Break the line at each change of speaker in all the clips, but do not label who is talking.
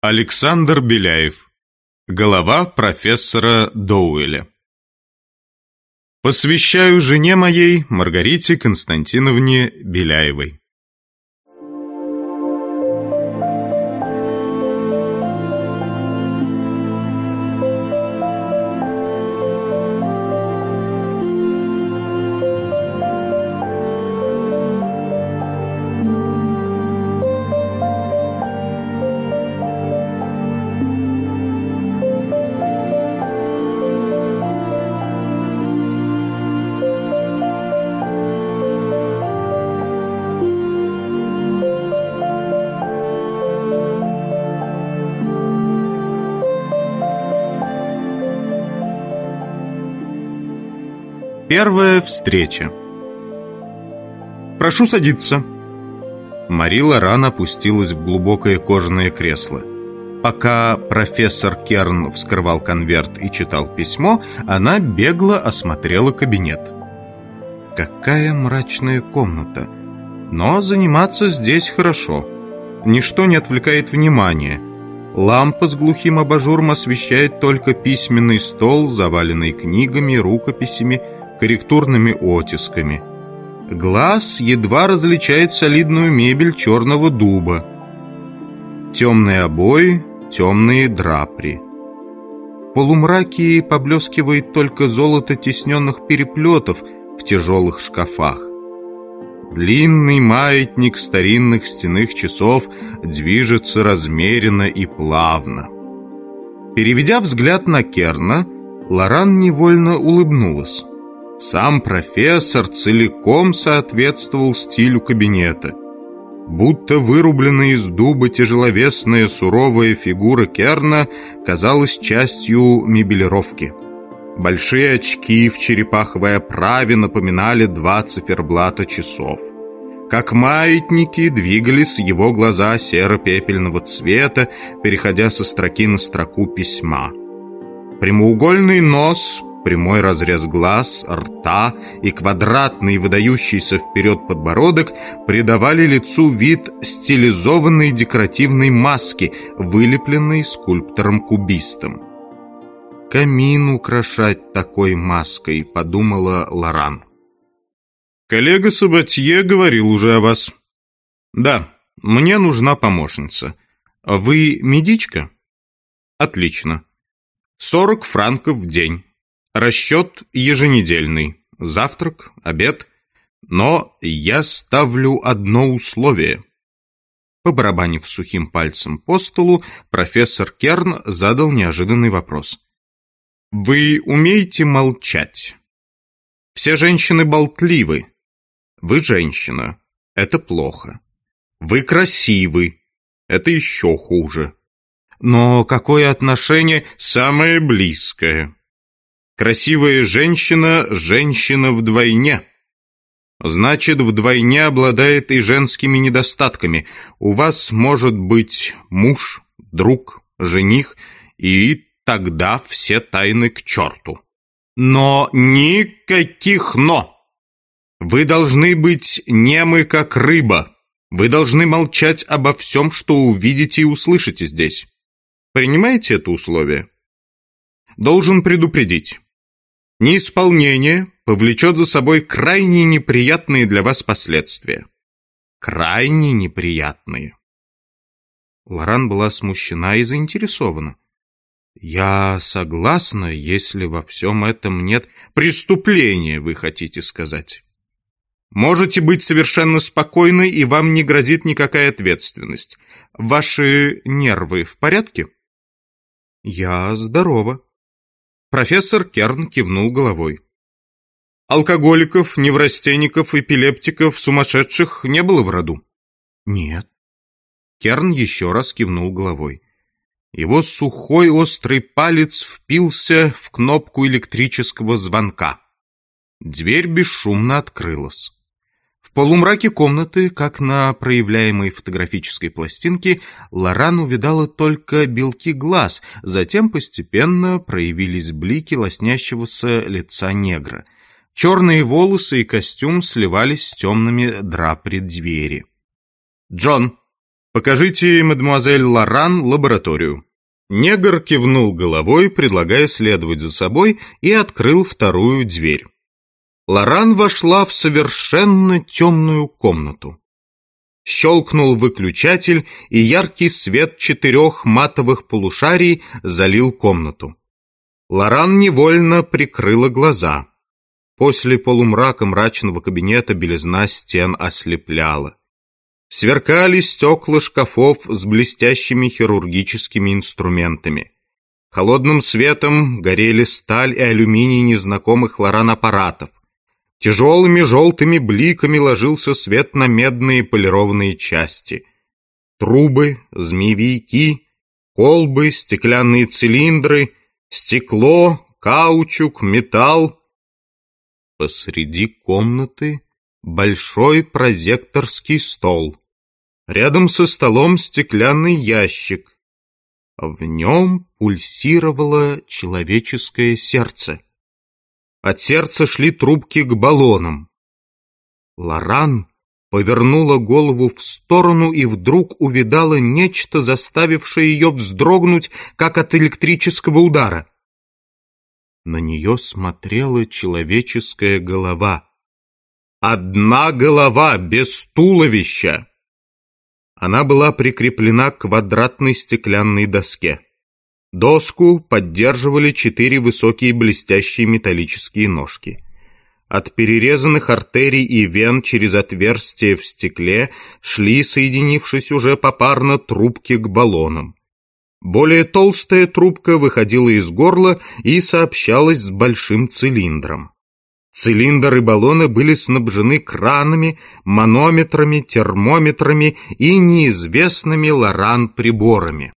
Александр Беляев. Голова профессора Доуэля. Посвящаю жене моей, Маргарите Константиновне Беляевой. Первая встреча. «Прошу садиться». Мари Лоран опустилась в глубокое кожаное кресло. Пока профессор Керн вскрывал конверт и читал письмо, она бегло осмотрела кабинет. Какая мрачная комната. Но заниматься здесь хорошо. Ничто не отвлекает внимания. Лампа с глухим абажуром освещает только письменный стол, заваленный книгами, рукописями, корректурными оттисками. Глаз едва различает солидную мебель черного дуба. Темные обои, темные драпри. В полумраке поблескивает только золото тисненных переплетов в тяжелых шкафах. Длинный маятник старинных стенных часов движется размеренно и плавно. Переведя взгляд на Керна, Лоран невольно улыбнулась. Сам профессор целиком соответствовал стилю кабинета. Будто вырубленная из дуба тяжеловесная суровая фигура Керна казалась частью мебелировки. Большие очки в черепаховой оправе напоминали два циферблата часов. Как маятники двигались его глаза серо-пепельного цвета, переходя со строки на строку письма. Прямоугольный нос, прямой разрез глаз, рта и квадратный выдающийся вперед подбородок придавали лицу вид стилизованной декоративной маски, вылепленной скульптором-кубистом. «Камин украшать такой маской», — подумала Лоран. «Коллега Сабатье говорил уже о вас». «Да, мне нужна помощница. Вы медичка?» «Отлично. 40 франков в день. Расчет еженедельный. Завтрак, обед. Но я ставлю одно условие». Побарабанив сухим пальцем по столу, профессор Керн задал неожиданный вопрос. «Вы умеете молчать? Все женщины болтливы. Вы женщина. Это плохо. Вы красивы. Это еще хуже. Но какое отношение? Самое близкое. Красивая женщина – женщина вдвойне. Значит, вдвойне обладает и женскими недостатками. У вас может быть муж, друг, жених, и тогда все тайны к черту. Но никаких «но». Вы должны быть немы, как рыба. Вы должны молчать обо всем, что увидите и услышите здесь. Принимаете это условие? Должен предупредить. Неисполнение повлечет за собой крайне неприятные для вас последствия. Крайне неприятные. Лоран была смущена и заинтересована. «Я согласна, если во всем этом нет преступления, вы хотите сказать. Можете быть совершенно спокойны, и вам не грозит никакая ответственность. Ваши нервы в порядке?» «Я здорова». Профессор Керн кивнул головой. «Алкоголиков, неврастенников, эпилептиков, сумасшедших не было в роду?» «Нет». Керн еще раз кивнул головой. Его сухой острый палец впился в кнопку электрического звонка. Дверь бесшумно открылась. В полумраке комнаты, как на проявляемой фотографической пластинке, Лоран увидала только белки глаз, затем постепенно проявились блики лоснящегося лица негра. Черные волосы и костюм сливались с темными драпри двери. «Джон!» «Покажите, мадемуазель Лоран, лабораторию». Негр кивнул головой, предлагая следовать за собой, и открыл вторую дверь. Лоран вошла в совершенно темную комнату. Щелкнул выключатель, и яркий свет 4 матовых полушарий залил комнату. Лоран невольно прикрыла глаза. После полумрака мрачного кабинета белизна стен ослепляла. Сверкали стекла шкафов с блестящими хирургическими инструментами. Холодным светом горели сталь и алюминий незнакомых Лоран аппаратов. Тяжелыми желтыми бликами ложился свет на медные полированные части. Трубы, змеевики, колбы, стеклянные цилиндры, стекло, каучук, металл. Посреди комнаты большой прозекторский стол. Рядом со столом стеклянный ящик. В нем пульсировало человеческое сердце. От сердца шли трубки к баллонам. Лоран повернула голову в сторону и вдруг увидала нечто, заставившее ее вздрогнуть, как от электрического удара. На нее смотрела человеческая голова. Одна голова, без туловища. Она была прикреплена к квадратной стеклянной доске. Доску поддерживали 4 высокие блестящие металлические ножки. От перерезанных артерий и вен через отверстия в стекле шли, соединившись уже попарно, трубки к баллонам. Более толстая трубка выходила из горла и сообщалась с большим цилиндром. Цилиндр и баллоны были снабжены кранами, манометрами, термометрами и неизвестными Лоран приборами.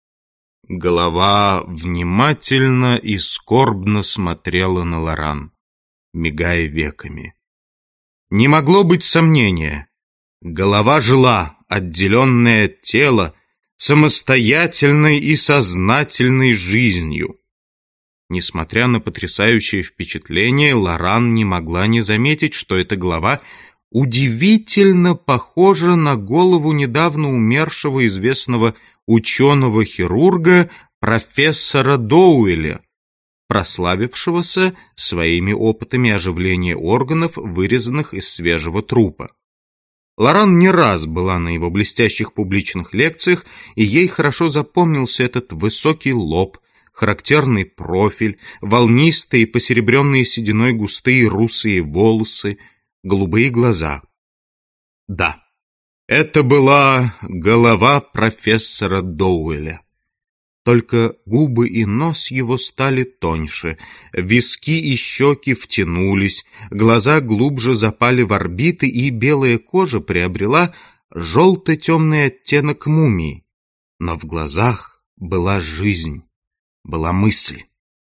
Голова внимательно и скорбно смотрела на Лоран, мигая веками. Не могло быть сомнения. Голова жила, отделенная от тела, самостоятельной и сознательной жизнью. Несмотря на потрясающее впечатление, Лоран не могла не заметить, что эта голова удивительно похожа на голову недавно умершего известного ученого-хирурга профессора Доуэля, прославившегося своими опытами оживления органов, вырезанных из свежего трупа. Лоран не раз была на его блестящих публичных лекциях, и ей хорошо запомнился этот высокий лоб, характерный профиль, волнистые, посеребренные сединой густые русые волосы, голубые глаза. Да, это была голова профессора Доуэля. Только губы и нос его стали тоньше, виски и щеки втянулись, глаза глубже запали в орбиты, и белая кожа приобрела желто-темный оттенок мумии. Но в глазах была жизнь. Была мысль.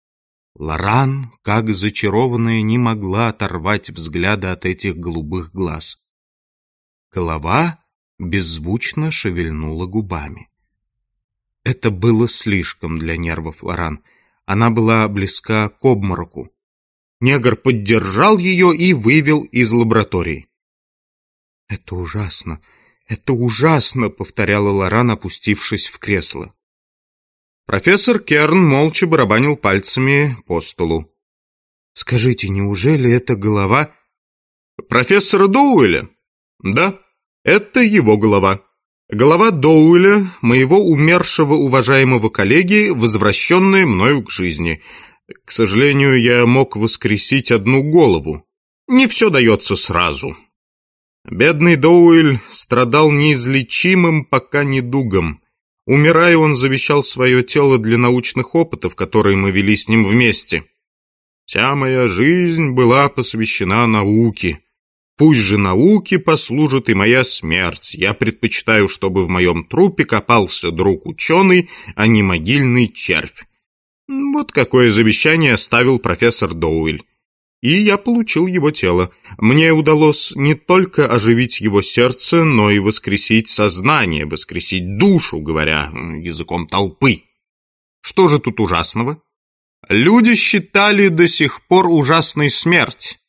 Лоран, как зачарованная, не могла оторвать взгляда от этих голубых глаз. Голова беззвучно шевельнула губами. Это было слишком для нервов Лоран. Она была близка к обмороку. Негр поддержал ее и вывел из лаборатории. «Это ужасно, это ужасно», — повторяла Лоран, опустившись в кресло. Профессор Керн молча барабанил пальцами по столу. «Скажите, неужели это голова...» «Профессора Доуэля?» «Да, это его голова. Голова Доуэля, моего умершего уважаемого коллеги, возвращенная мною к жизни. К сожалению, я мог воскресить одну голову. Не все дается сразу». Бедный Доуэль страдал неизлечимым пока недугом. Умирая, он завещал свое тело для научных опытов, которые мы вели с ним вместе. Вся моя жизнь была посвящена науке. Пусть же науке послужит и моя смерть. Я предпочитаю, чтобы в моем трупе копался друг ученый, а не могильный червь. Вот какое завещание оставил профессор Доуэль. И я получил его тело. Мне удалось не только оживить его сердце, но и воскресить сознание, воскресить душу, говоря языком толпы. Что же тут ужасного? Люди считали до сих пор ужасной смерть.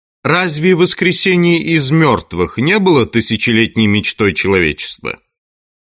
Разве воскресение из мертвых не было тысячелетней мечтой человечества?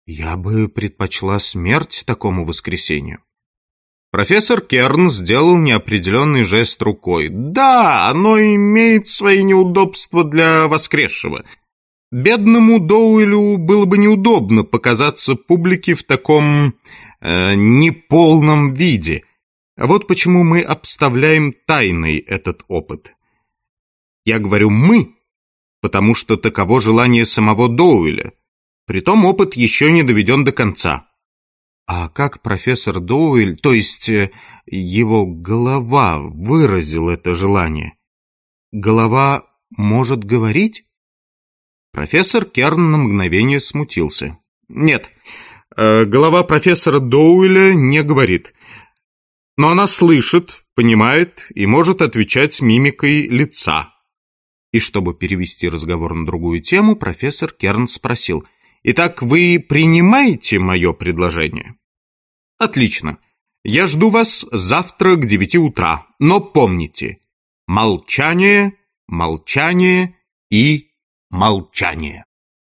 Я бы предпочла смерть такому воскресению. Профессор Керн сделал неопределенный жест рукой. Да, оно имеет свои неудобства для воскресшего. Бедному Доуэлю было бы неудобно показаться публике в таком неполном виде. Вот почему мы обставляем тайной этот опыт. Я говорю «мы», потому что таково желание самого Доуэля. Притом опыт еще не доведен до конца. А как профессор Доуэль, то есть его голова, выразил это желание? Голова может говорить? Профессор Керн на мгновение смутился. Нет, голова профессора Доуэля не говорит. Но она слышит, понимает и может отвечать мимикой лица. И чтобы перевести разговор на другую тему, профессор Керн спросил: «Итак, вы принимаете мое предложение?» «Отлично. Я жду вас завтра к 9 утра. Но помните, молчание, молчание и молчание».